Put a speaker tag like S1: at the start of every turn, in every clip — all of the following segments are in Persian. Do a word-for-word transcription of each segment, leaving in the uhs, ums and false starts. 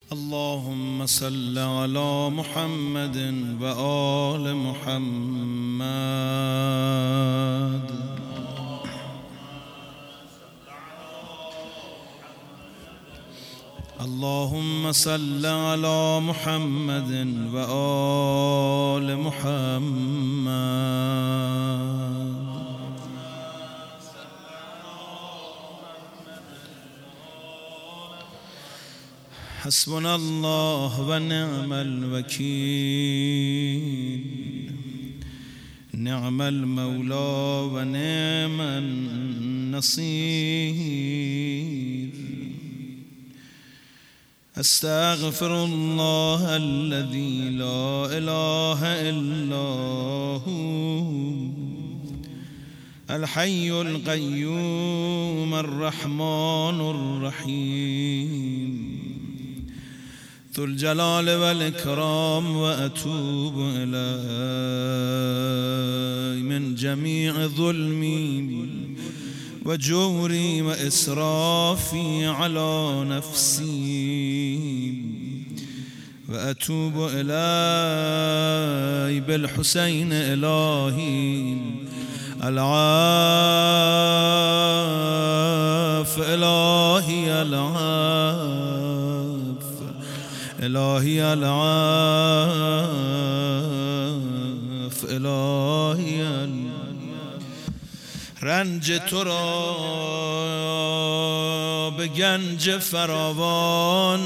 S1: اللهم صل على محمد و آل محمد. اللهم صل على محمد و آل محمد. حسبنا الله و نعم الوکیل، نعم المولى و نعم النصير. استغفر الله الذي لا اله الا هو، الحي القيوم الرحمن الرحيم، ذو الجلال والإكرام. وأتوب إليه من جميع ظلمي وجوري وإسرافي على نفسي، وأتوب إليه بالحسين إلهي العاف، إلهي العاف، إلهي العاف، إلهي العاف. رنج تو را به گنج فراوان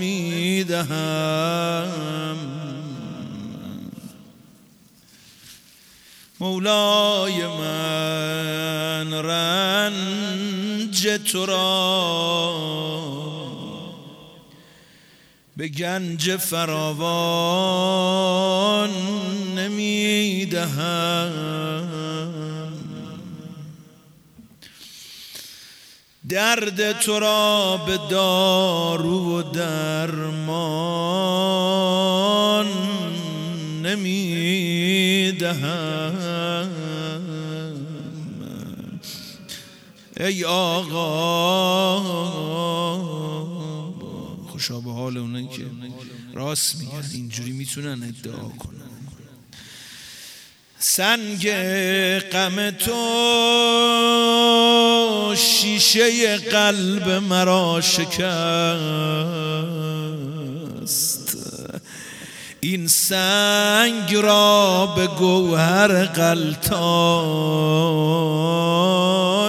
S1: نمیدهم، مولای من رنج تو را به گنج فراوان نمیدهم، درد تو را به دارو و درمان نمیدهم. ای آقا، خوشا به حال اونایی که راست میگن، اینجوری میتونن ادعا کنن. سنگ غم تو شیشه قلب مرا شکست، این سنگ را به گوهر غلطان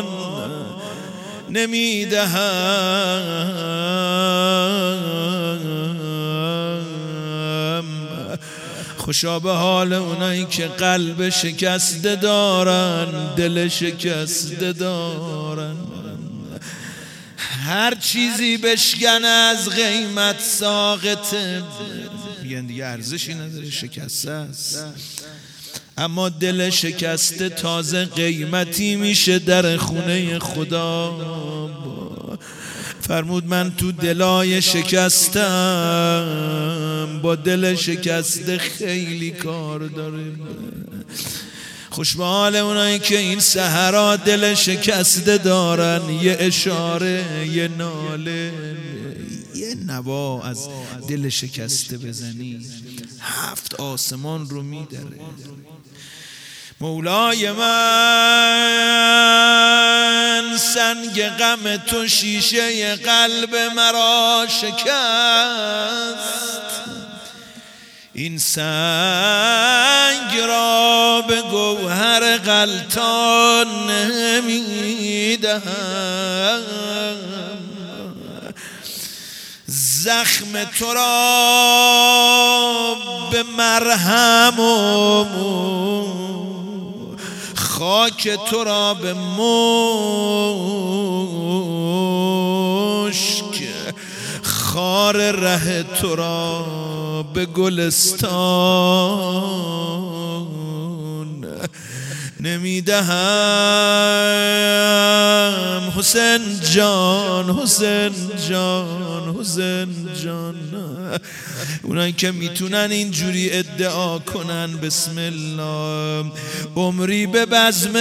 S1: نمیدهم. خوشا به حال اونایی که قلب شکسته دارن، دل شکسته دارن، هر چیزی بشکنه از قیمت ساقطه، میگن دیگه ارزشی نداره، شکسته است. اما دل شکسته تازه قیمتی میشه در خونه خدا. فرمود من تو دلای شکستم، با دل شکسته خیلی کار داریم. خوش به حال اونایی که این سحرا دل شکسته دارن، یه اشاره، یه ناله، یه نوا از دل شکسته بزنی، هفت آسمان رو میدره. مولای من سنگ غم تو شیشه قلب مرا شکست، این سنگ را به گوهر غلطان نمیدهم. زخم تو را به مرهم و خاک تو را به مشک، خار ره تو را به گلستان نمیدهم. حسین جان، حسین جان، حسین جان. اونایی که میتونن اینجوری ادعا کنن بسم الله، عمری به بزم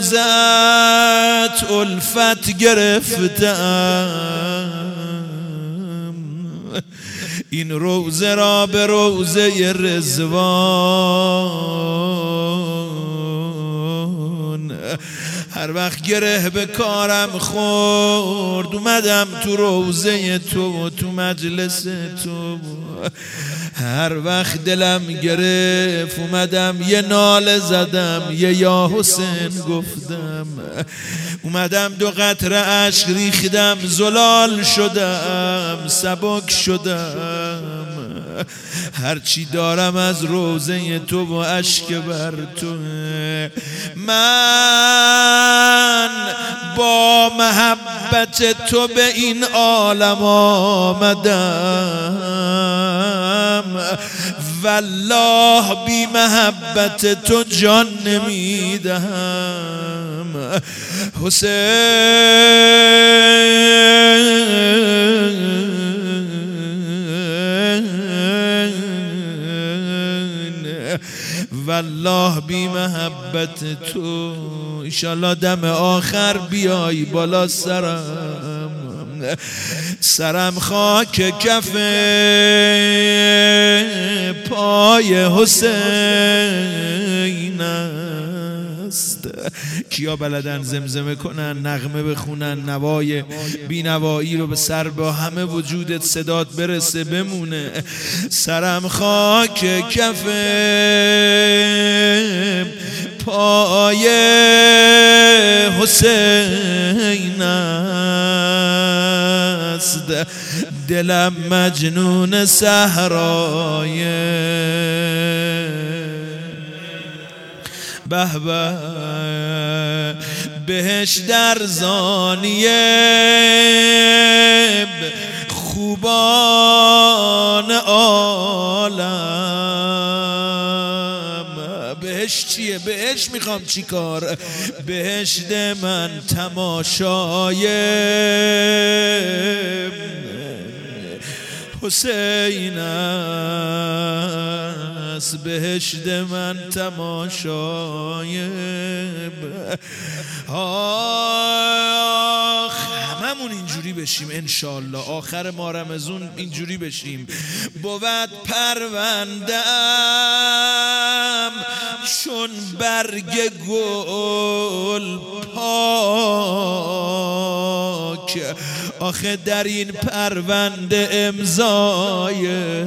S1: روزت الفت گرفتم، این روزه را به روزه رضوان. هر وقت گره به کارم خورد اومدم تو روزه تو و تو مجلس تو. هر وقت دلم گرفت اومدم یه ناله زدم، یه یا حسین گفتم. اومدم دو قطره اشک ریختم، زلال شدم، سبک شدم. هرچی دارم از روزه تو و اشک بر تو. من با محبت تو به این عالم آمدم، والله بی محبت تو جان نمیدهم. حسین والله بی محبت تو. انشالله دم آخر بیای بالا سرم، سرم خاک کف پای حسین است. کیا بلدن زمزمه کنن، نغمه بخونن، نوای بینوایی رو به سر با همه وجودت صدات برسه بمونه. سرم خاک کف پای حسین است، دلم مجنون صحرای. به به بهش در زانیه خوبان عالم. بهش چیه؟ بهش میخوام چی کار؟ بهشت من تماشای حسین است، بهشت من تماشای. آخ هممون اینجوری بشیم انشالله، آخر ما رمضان اینجوری بشیم. بود پرونده‌ام چون برگ گل پاک، آخه در این پرونده امضای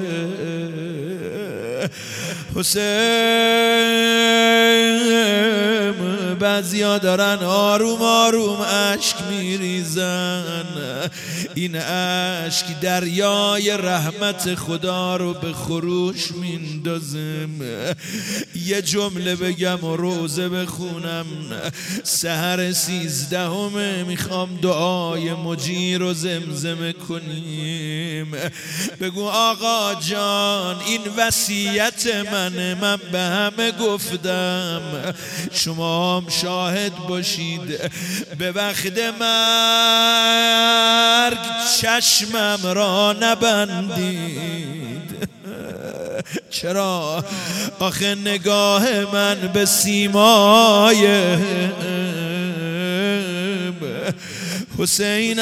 S1: حسین. بعضیا دارن آروم آروم اشک میریزن، این اشک دریای رحمت خدا رو به خروش میندازم. یه جمله بگم و روزه بخونم. سحر سیزدهمه میخوام دعای مجیر رو زمزمه کنیم. بگو آقا جان این وصیت منه، من به همه گفتم، شما هم شاهد باشید. به وقت مرگ چشمم را نبندید. چرا؟ آخه نگاه من به سیمای حسین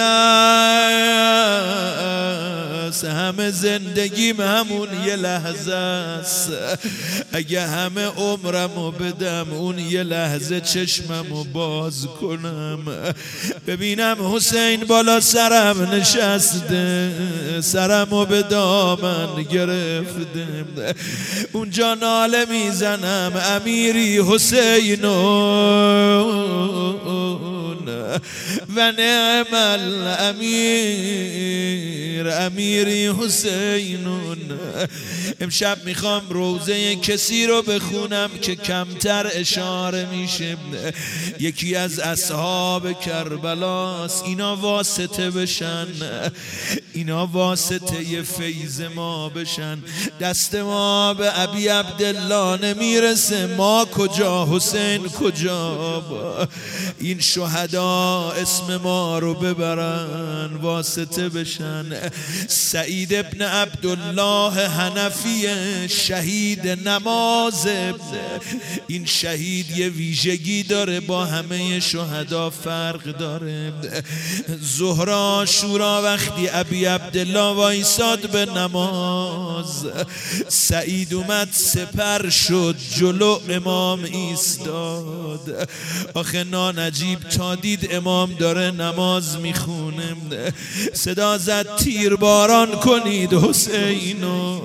S1: است. همه زندگیم همون یه لحظه است، اگه همه عمرمو بدم اون یه لحظه چشممو باز کنم ببینم حسین بالا سرم نشسته، سرمو به دامن گرفته، اونجا ناله میزنم امیری حسینون و نعم الامیر، امیری حسینون. امشب میخوام روزه کسی رو بخونم که کمتر اشاره میشه. یکی از اصحاب کربلاست، اینا واسطه بشن، اینا واسطه فیض ما بشن. دست ما به ابی عبدالله نمیرسه، ما کجا حسین کجا؟ این شهدا شهدا اسم ما رو ببرن، واسطه بشن. سعید ابن عبدالله حنفی شهید نماز، این شهید یه ویژگی داره، با همه شهدا فرق داره. ظهر عاشورا وقتی ابی عبدالله وایساد به نماز، سعید اومد سپر شد جلو امام ایستاد. آخه نانجیب تا دید امام داره نماز میخونه، صدا زد تیر باران کنید حسینو.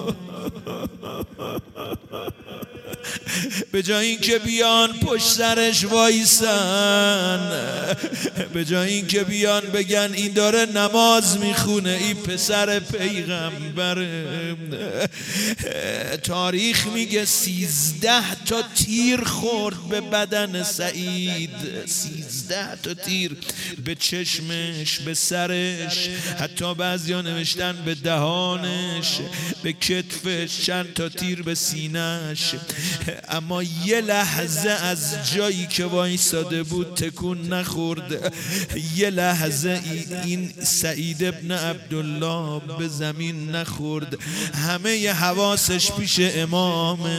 S1: به جای اینکه بیان پشت سرش وایسن، به جای اینکه بیان بگن این داره نماز میخونه، این پسر پیغمبره، تاریخ میگه سیزده تا تیر خورد به بدن سعید، سیزده تا تیر به چشمش، به سرش، حتی بعضیا نوشتن به دهانش، به کتفش، چند تا تیر به سینهش. اما یه لحظه از جایی که وایساده بود تکون نخورد. یه لحظه این سعید ابن عبدالله به زمین نخورد. همه ی حواسش پیش امامه.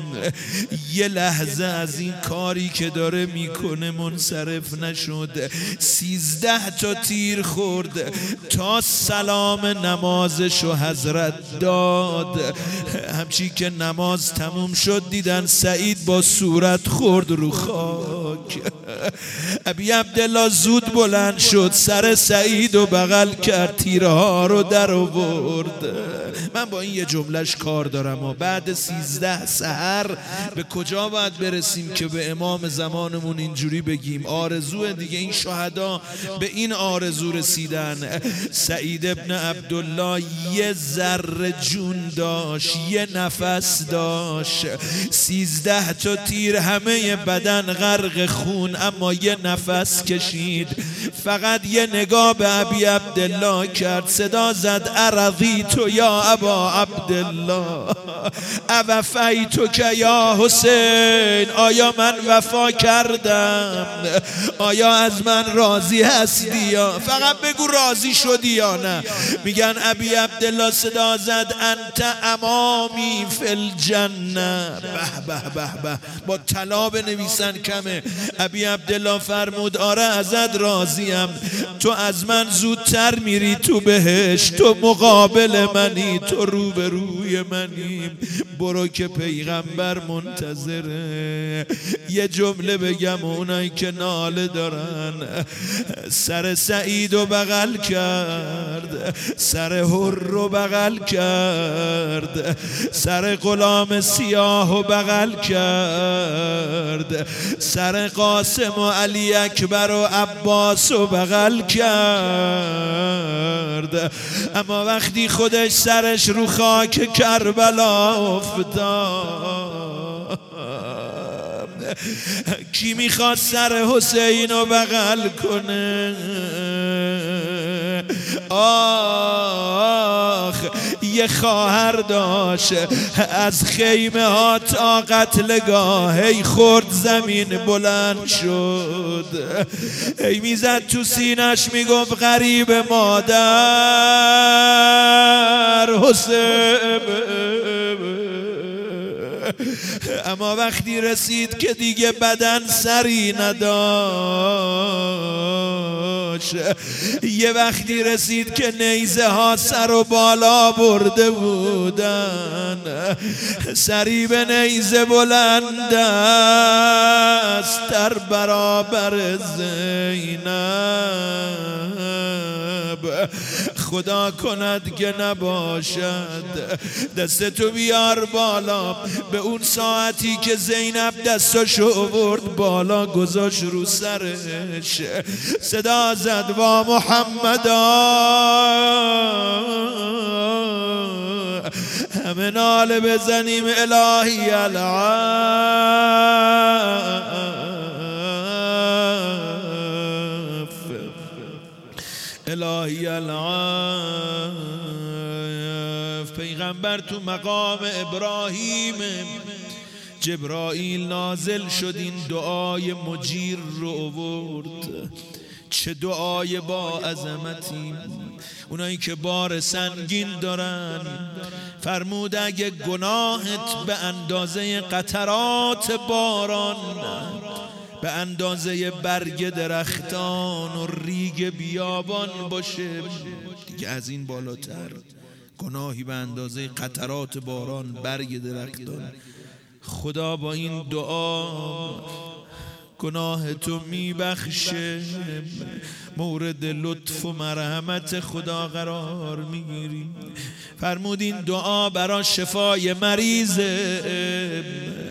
S1: یه لحظه از این کاری که داره میکنه منصرف نشد. سیزده تا تیر خورد تا سلام نمازشو حضرت داد. همچی که نماز تموم شد دیدن سعید با صورت خورد رو خاک. ابی عبدالله زود بلند شد، سر سعید رو بغل کرد، تیرها رو در آورد. من با این یه جملهش کار دارم و بعد سیزده سحر به کجا باید برسیم که به امام زمانمون اینجوری بگیم آرزو دیگه. این شهدا به این آرزو رسیدن. سعید ابن عبدالله یه ذره جون داشت، یه نفس داشت. سیزده تا تیر همه بدن غرق خون، اما یه نفس کشید. فقط یه نگاه به ابی عبدالله کرد، صدا زد ارضی تو یا ابا عبدالله اوفی تو که یا حسین. آیا من وفا کردم؟ آیا از من راضی هستی؟ یا فقط بگو راضی شدی یا نه. میگن ابی عبدالله صدا زد انت امامی فی الجنه. به به به به، با طلا بنویسن کمه. ابی عبدالله فرمود آره ازت راضیم، تو از من زودتر میری تو بهشت، تو مقابل منی، تو روبروی منی، برو که پیغمبر منتظره. یه جمله بگم اونایی که ناله دارن، سر سعید رو بغل کرد، سر هر رو بغل کرد، سر غلام سیاه رو بغل کرد، سر قاسم و علی اکبر و عباس رو بغل کرد. اما وقتی خودش سرش رو خاک کربلا افتاد، کی میخواد سر حسین رو بغل کنه؟ آخ یه خواهر داشت از خیمه ها تا قتلگاه، هی خورد زمین بلند شد، هی میزد تو سینش میگفت غریب مادر حسین. اما وقتی رسید که دیگه بدن سری نداشت، یه وقتی رسید که نیزه ها سر و بالا برده بودن، سری به نیزه بلند است در برابر زینب. خدا کند که نباشد، دستتو بیار بالا. به اون ساعتی که زینب دستاشو آورد بالا گذاشت رو سرش، صدا زد با محمدا. همه ناله بزنیم الهی العف، الهی العف. پیغمبر تو مقام ابراهیم جبرائیل نازل شد این دعای مجیر رو آورد. چه دعای با عظمتی. اونایی که بار سنگین دارن فرمود اگه گناهت به اندازه قطرات باران، به اندازه برگ درختان و ریگ بیابان باشه، دیگه از این بالاتر گناهی به اندازه قطرات باران، برگ درختان، خدا با این دعا گناه تو میبخشه، مورد لطف و مرحمت خدا قرار میگیری. فرمود این دعا برای شفای مریضه،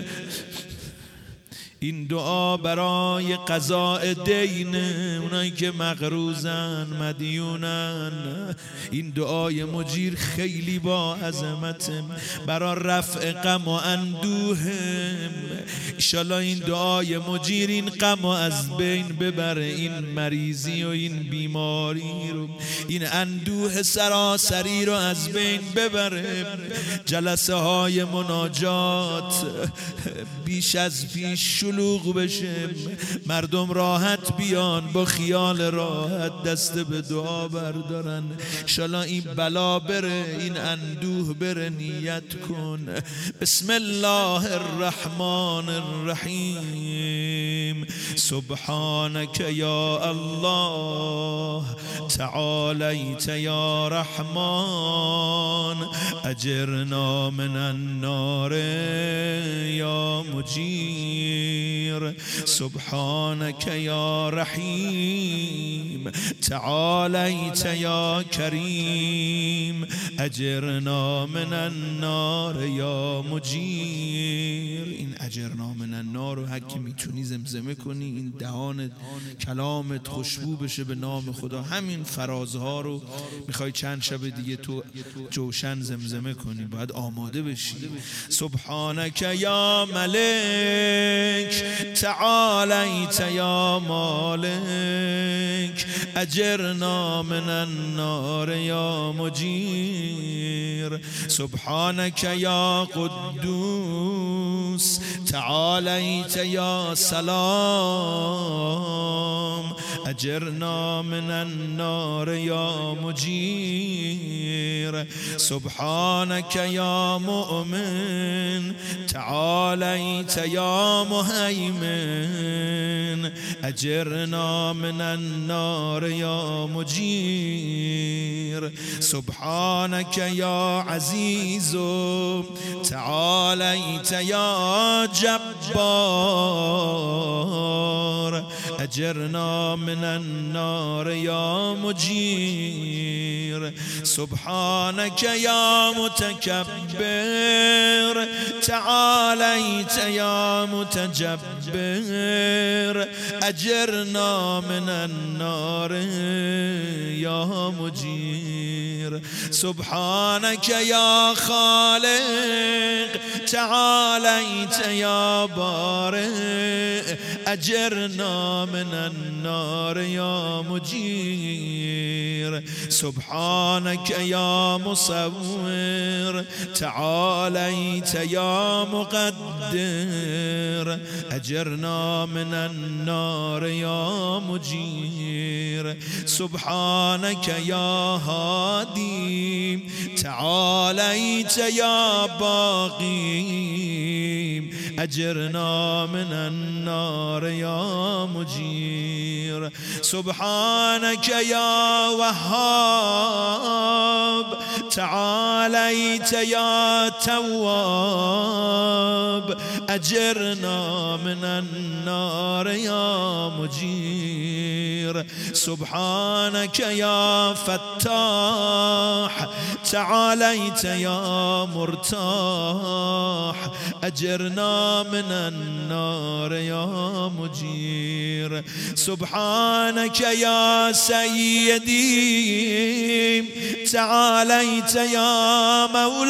S1: این دعا برای قضاء دین اونایی که مقروزن مدیونن، این دعای مجیر خیلی با عظمت، برای رفع غم و اندوه. انشالله این دعای مجیر این غم از بین ببره، این مریضی و این بیماری رو، این اندوه سراسری رو از بین ببره. جلسه های مناجات بیش از پیش شلوغ بشه، مردم راحت بیان با خیال راحت دست به دعا بردارن. انشالله این بلا بره، این اندوه بره. نیت کن. بسم الله الرحمن الرحیم. سبحانك یا الله، تعالیت یا رحمان، اجرنا من النار یا مجیر. سبحانك یا رحیم، تعالیت یا کریم، اجرنا من النار یا مجیر. این اجرنا من النار رو هرکی میتونی زمزمه کنی، این دهان کلامت خوشبو بشه به نام خدا. همین فرازها رو میخوای چند شب دیگه تو جوشن زمزمه کنی، باید آماده بشی. سبحانك یا ملک، تعالیت یا مالک، اجرنا من النار یا مجیر. سبحانك یا قدوس، تعالیت یا سلام، اجرنا من النار یا مجیر. سبحانك یا مؤمن، تعالیت یا مهیمن، اجرنا من النار یا مجیر. سبحانك یا عزیز، تعالیت یا جبار، اجرنا من النار یا مجیر. سبحانك یا متکبر، تعالیت یا متجبر، اجرنا من النار یا مجیر. سبحانك یا خالق، تعالیت یا بارئ، اجرنا من النار یا مجیر. سبحانك یا مصور، تعالیت یا مقدر، اجرنا من النار یا مجیر. سبحانك یا هادی، تعالیت یا باقی، اجرنا من النار یا مجیر. سبحانك یا وهاب، تعالیت یا تواب، اجرنا من النار یا مجیر. سبحانك یا فتاح، تعالیت یا مرتاح، اجرنا من النار یا مجیر. سبحانك یا سیدی، تعالیت یا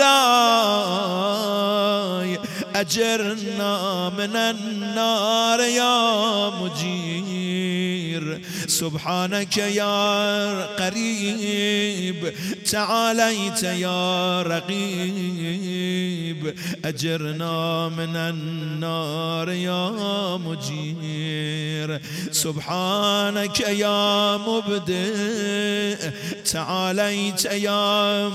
S1: مولاي، اجرنا من النار یا مجیر. سبحانك يا قريب تعاليت يا رقيب أجرنا من النار يا مجير سبحانك يا مبدئ تعاليت يا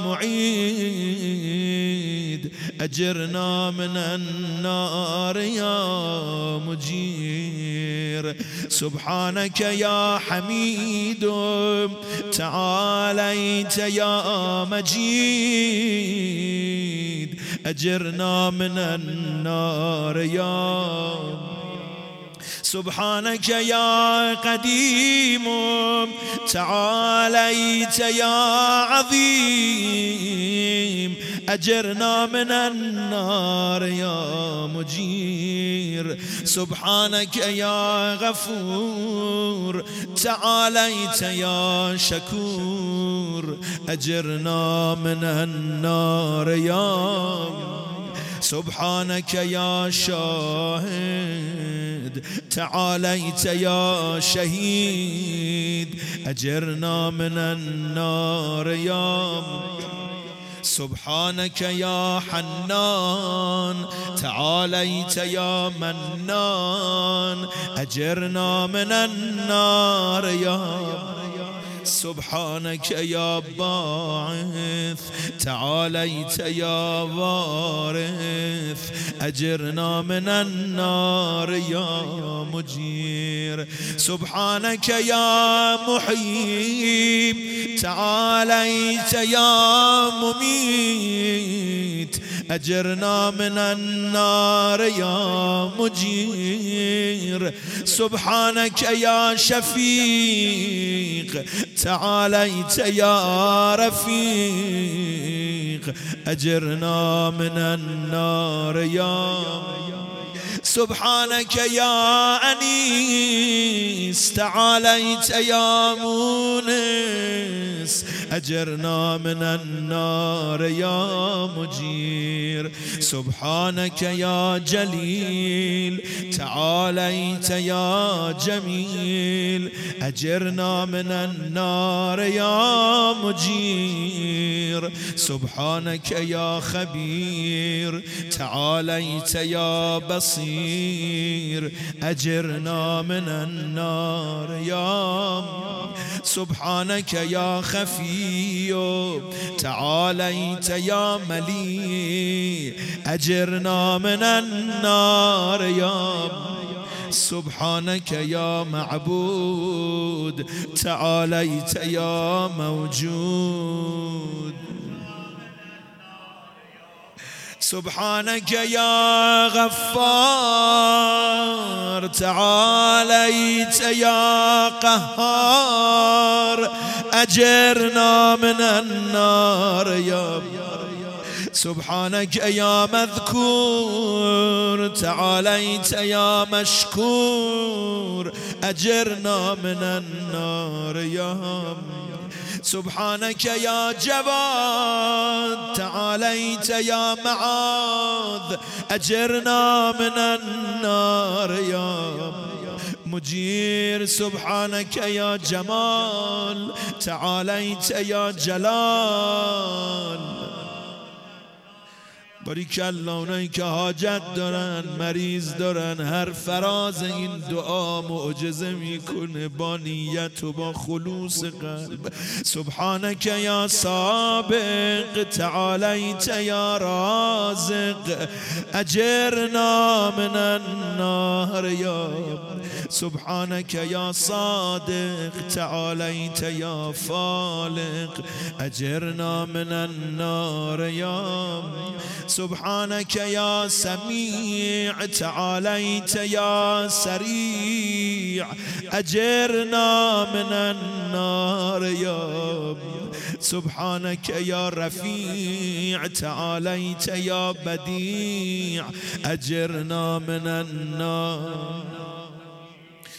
S1: معيد أجرنا من النار يا مجير سبحانك يا حميد تعاليت يا مجيد أجرنا من النار يا سبحانك يا قديم تعاليت يا عظيم أجرنا من النار يا مجير سبحانك يا غفور تعاليت يا شكور أجرنا من النار يا سبحانك يا شاهد تعاليت يا شهيد أجرنا من النار يا سبحانك يا حنان تعاليت يا منان أجرنا من النار يا سبحانك يا باعث تعاليت يا وارث أجرنا من النار يا مجير سبحانك يا محيي تعاليت يا مميت أجرنا من النار يا مجير سبحانك يا شفيق تعاليت يا رفيق أجرنا من النار يا سبحانك يا أنيس تعاليت يا مونس أجرنا من النار يا مجير سبحانك يا جليل تعاليت يا جميل أجرنا من النار يا مجير سبحانك يا خبير تعاليت يا بصير أجرنا من النار يا سبحانك يا خفي تعاليت يا ملي أجرنا من النار يا سبحانك يا معبود تعاليت يا موجود سبحانك يا غفار تعاليت يا قهار أجرنا من النار يا سبحانك يا مذكور تعاليت يا مشكور أجرنا من النار يا سبحانك يا جواد تعاليت يا معاذ أجرنا من النار يا مجير سبحانك يا جمال تعاليت يا جلال باریکالله اونایی که حاجت دارن مریض دارن هر فراز این دعا معجزه میکنه با نیت و با خلوص قلب سبحانك یا سابق تعاليت یا رازق اجرنا من النار یا سبحانك یا صادق تعاليت یا فالق اجرنا من النار یا سبحانك يا سميع تعاليت يا سريع أجرنا من النار يا سبحانك يا رفيع تعاليت يا بديع أجرنا من النار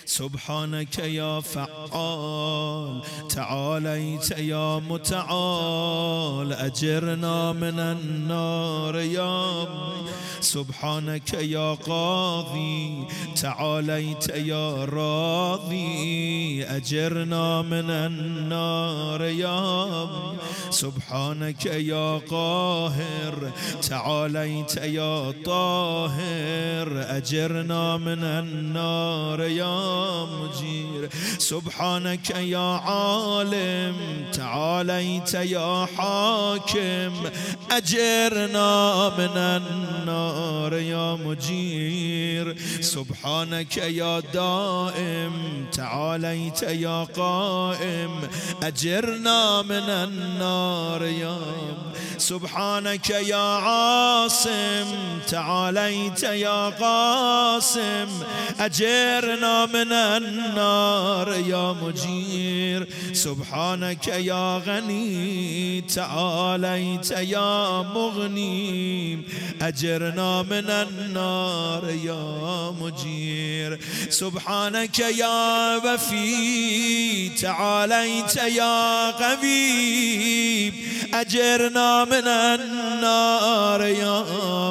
S1: سبحانك يا فعال تعاليت يا متعال أجرنا من النار يا سبحانك يا قاضي تعاليت يا راضي أجرنا من النار يا سبحانك يا قاهر تعاليت يا طاهر أجرنا من النار يا مجير سبحانك يا عالم تعاليت يا حاكم أجرنا من النار يا مجير سبحانك يا دائم تعاليت يا قائم أجرنا من النار يا سبحانك يا عاصم تعاليت يا قاسم أجرنا من النار يا مجير سبحانك يا غني تعاليت يا مغني أجرنا من النار يا مجير سبحانك يا وفي تعاليت يا قوي أجرنا من النار يا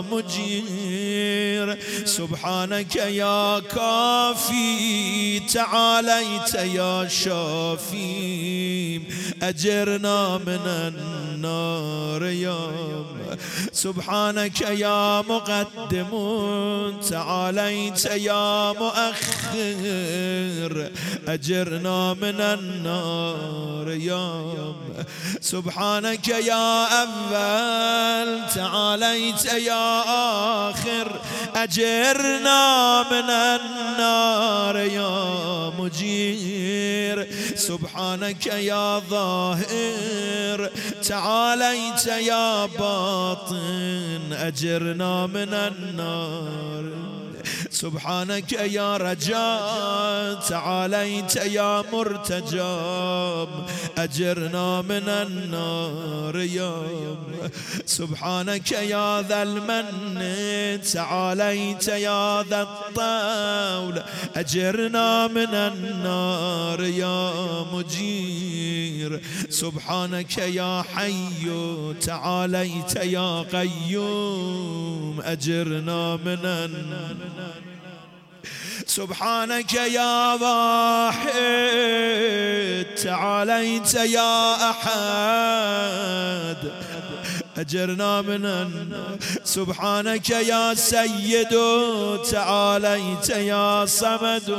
S1: مجير سبحانك يا كافي تعاليت يا شافي أجرنا من النار يا سبحانك يا مقدم تعاليت يا مؤخر أجرنا من النار يا سبحانك يا أول تعاليت يا آخر أجرنا من النار يا مجير سبحانك يا ظاهر تعاليت يا باطن أجرنا من النار سبحانك يا رجاء تعاليت يا مرتجى أجرنا من النار يا سبحانك يا ذا المن تعاليت يا ذا الطول أجرنا من النار يا مجير سبحانك يا حي تعاليت يا قيوم أجرنا من النار سبحانك يا واحد تعاليت يا أحد أجرنا من النار سبحانك يا سيد تعاليت يا صمد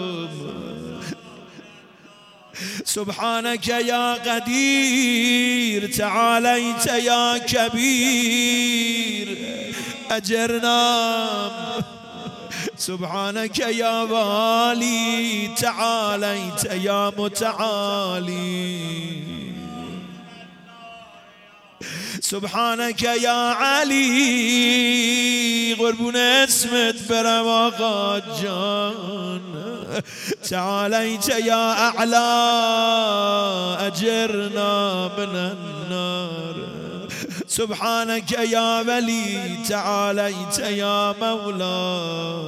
S1: سبحانك يا قدير تعاليت يا كبير أجرنا سبحانك يا والي تعاليت يا متعالي سبحانك يا علي غربون اسمت برواقات جان تعاليت يا أعلى أجرنا من النار سبحانك يا ولي تعاليت يا مولا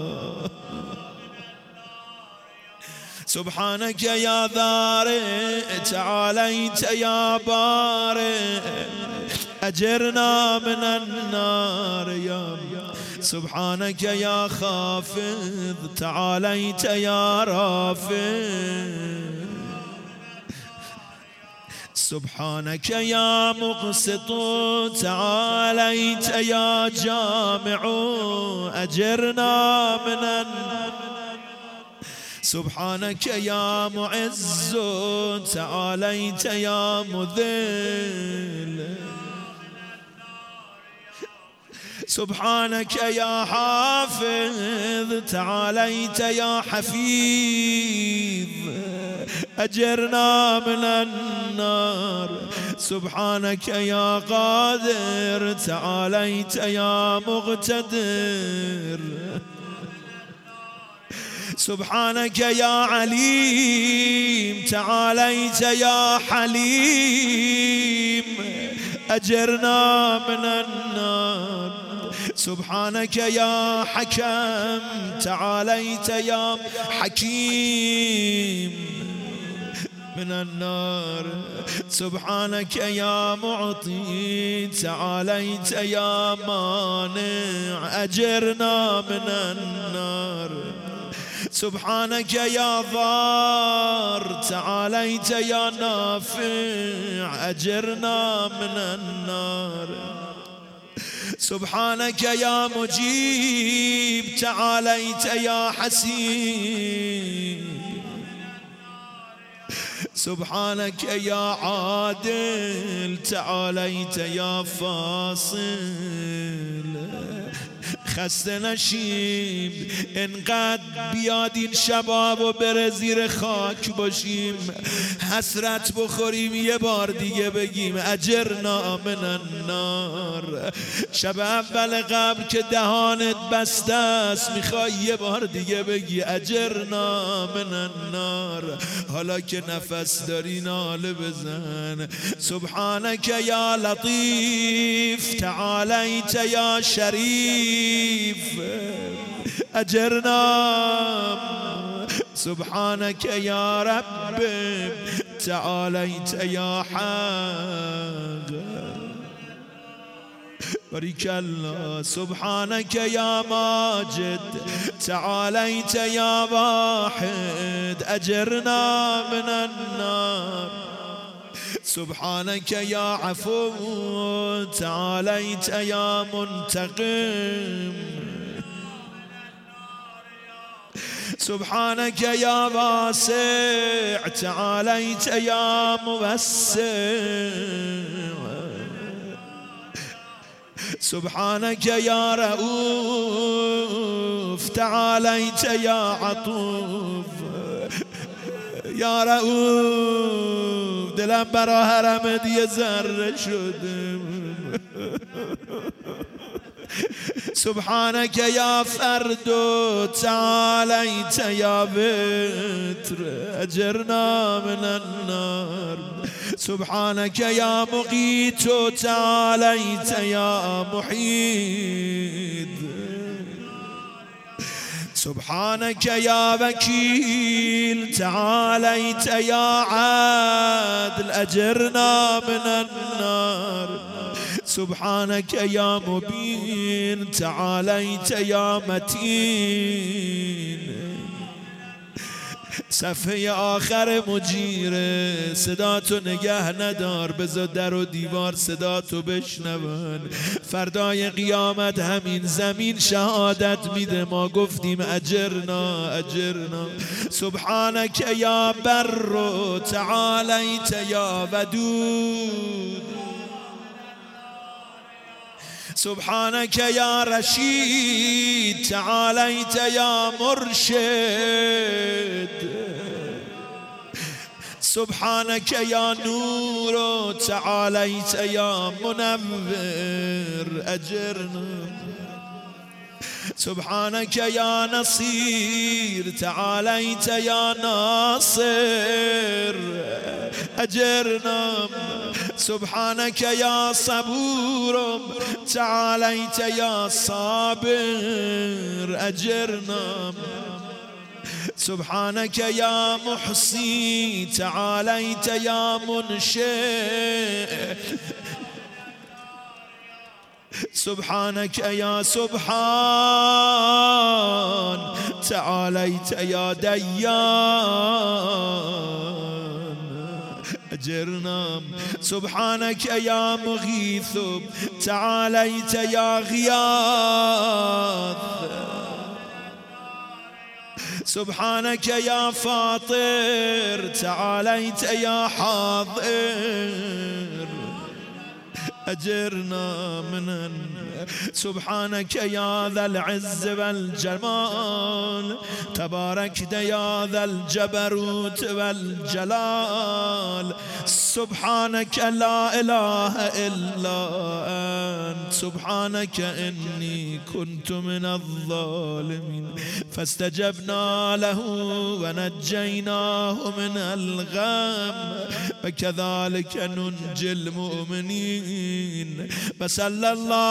S1: سبحانك يا ذارئ تعاليت يا بارئ أجرنا من النار يا سبحانك يا خافض تعاليت يا رافض سبحانك يا مقسط تعاليت يا جامع أجرنا من النار سبحانك يا معز تعاليت يا مذل سبحانك يا حافظ تعاليت يا حفيظ أجرنا من النار سبحانك يا قادر تعاليت يا مقتدر سبحانك يا عليم تعاليت يا حليم أجرنا من النار سبحانك يا حكم تعاليت يا حكيم من النار سبحانك يا معطي تعاليت يا مانع أجرنا من النار سبحانك يا ضار تعاليت يا نافع أجرنا من النار سبحانك يا مجيب تعاليت يا حسيب سبحانك يا عادل تعاليت يا فاصل خسته نشیم انقدر بیادین شباب و بره زیر خاک باشیم حسرت بخوریم یه بار دیگه بگیم اجرنا من النار. شب اول قبل که دهانت بسته است میخوای یه بار دیگه بگی اجرنا من النار. حالا که نفس داری ناله بزن سبحانك یا لطیف تعالیت یا شریف أجرنا سبحانك يا رب تعاليت يا حق بارك الله سبحانك يا ماجد تعاليت يا واحد أجرنا من النار. سبحانك يا عفو تعاليت يا منتقم سبحانك يا واسع تعاليت يا موسع سبحانك يا رؤوف تعاليت يا عطوف یا رؤوف دلم برا حرمت یه ذره شده سبحانك يا فرد تعاليت يا بتر أجرنا من النار. سبحانك يا مقيت تعاليت يا محيط سبحانك يا وكيل تعاليت يا عادل أجرنا من النار. سبحانك يا مبين تعاليت يا متين. صفحه آخر مجیره صدا تو نگه ندار بذار در و دیوار صدا تو بشنون. فردای قیامت همین زمین شهادت میده ما گفتیم اجرنا اجرنا. سبحانك یا بر تعالیت یا ودود سبحانك يا رشيد تعاليت يا مرشد سبحانك يا نور تعاليت يا منور أجرنا. سبحانك يا نصير تعاليت يا ناصر أجرنا. سبحانك يا صبور تعاليت يا صابر أجرنا. سبحانك يا محصي تعاليت يا منشئ سبحانك يا سبحان تعاليت يا ديان أجرنا. سبحانك يا مغيث تعاليت يا غياث سبحانك يا فاطر تعاليت يا حاضر أجرنا من. سبحانك يا ذا العز والجمال تباركت يا ذا الجبروت والجلال. سبحانك لا إله إلا أنت سبحانك إني كنت من الظالمين فاستجبنا له ونجيناه من الغم وكذلك ننجي المؤمنين. وصلى الله على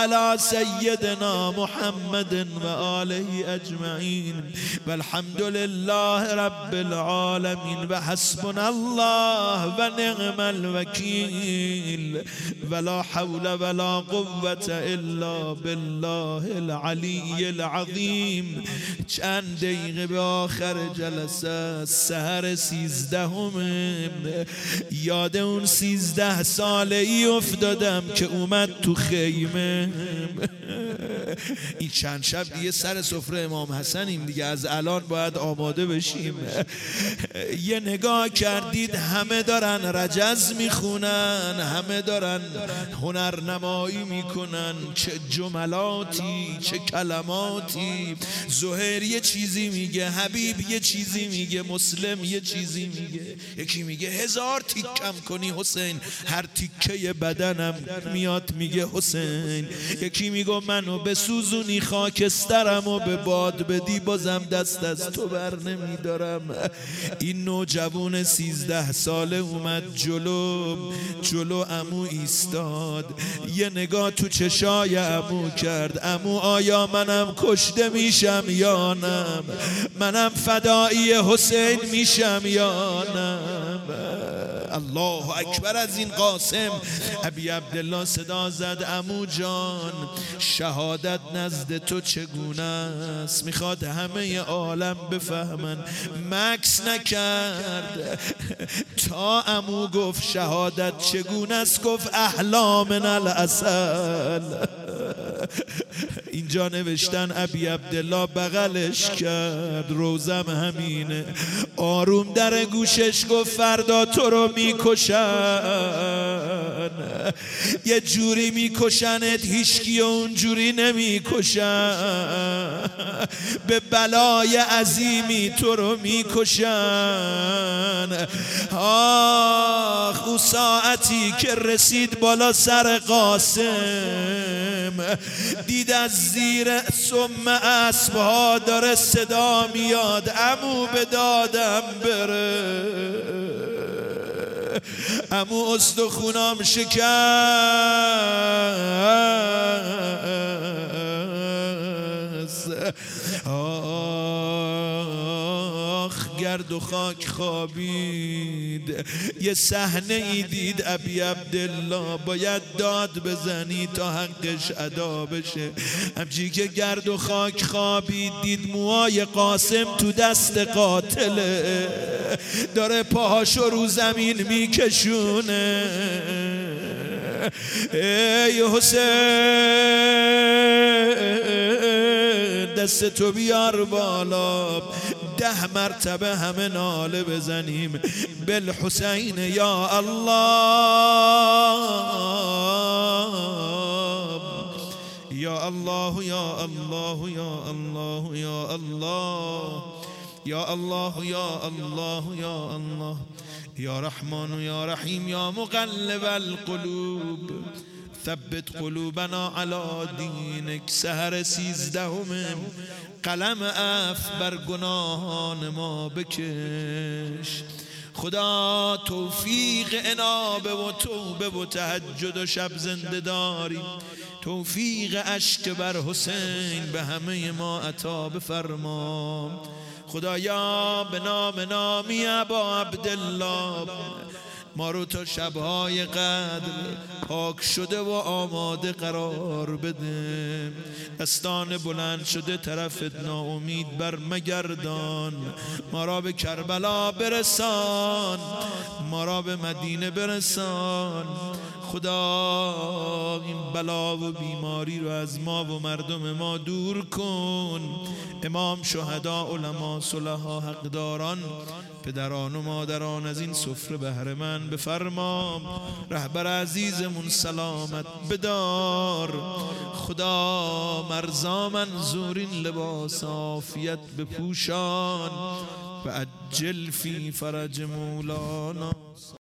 S1: علی سیدنا محمد و آله اجمعین والحمد لله رب العالمین و حسبنا الله و نعم الوکیل ولا حول ولا قوة الا بالله العلی العظیم. چند دقیقه به آخر جلسه سحر سیزدهم یاد اون سیزده ساله ای افتادم که اومد تو خیمه. این چند شب دیگه سر سفره امام حسنیم دیگه، از الان باید آماده بشیم. یه نگاه کردید همه دارن رجز میخونن، همه دارن هنرنمایی میکنن، چه جملاتی چه کلماتی. زهیر یه چیزی میگه، حبیب یه چیزی میگه، مسلم یه چیزی میگه، یکی میگه هزار تیکم کنی حسین هر تیکه بدنم میاد میگه حسین، یکی میگه منو بسوزونی خاکسترم و به باد بدی بازم دست از تو بر نمیدارم. این نوجوان سیزده ساله اومد جلو جلو عمو ایستاد، یه نگاه تو چشای عمو کرد. عمو آیا منم کشته میشم یا نه؟ منم فدایی حسین میشم یا نه؟ الله اکبر. از این قاسم ابی عبدالله صدا زد عمو جان شهادت نزد تو چگونه است؟ میخواد همه عالم بفهمن. مکس نکرد تا عمو گفت شهادت چگونه است گفت احلا من العسل. اینجا نوشتن ابی عبدالله بغلش کرد، روزم همینه، آروم در گوشش گفت فردا تو رو میکشن، یه جوری میکشنت هیچکی اونجوری نمیکشن، به بلای عظیمی تو رو میکشن. آخ او ساعتی که رسید بالا سر قاسم، دید از زیر سم اسبها داره صدا میاد عمو به دادم بره. عمو استخونام شکست، آخ گرد و خاک خوابید. یه صحنه ای دید ابی عبدالله باید داد بزنی تا حقش ادا بشه. همچی که گرد و خاک خوابید دید موهای قاسم تو دست قاتله، داره پاهاشو رو زمین میکشونه. ای حسین دست تو بیار بالا، ده مرتبه همه ناله بزنیم بالحسین یا الله یا الله یا الله یا الله یا الله یا الله یا الله یا الله یا رحمان یا رحیم یا مقلب القلوب ثبت قلوبنا علی دینک. سحر سیزدهم قلم عفو بر گناهان ما بکش. خدا توفیق انابه و توبه و تهجد و شب زنده داری، توفیق اشک بر حسین به همه ما عطا بفرما. خدایا به نام نامی ابا عبدالله ما رو تا شبهای قدر پاک شده و آماده قرار بده. دستان بلند شده طرفت ناامید بر مگردان، ما را به کربلا برسان، ما را به مدینه برسان. خدا این بلا و بیماری رو از ما و مردم ما دور کن. امام، شهدا، علما، صلحا، حقداران، پدران و مادران از این سفره بهره مند بفرما. رهبر عزیزمون سلامت بدار. خدا مرزا منظورین لباس عافیت بپوشان و عجل فی فرج مولانا.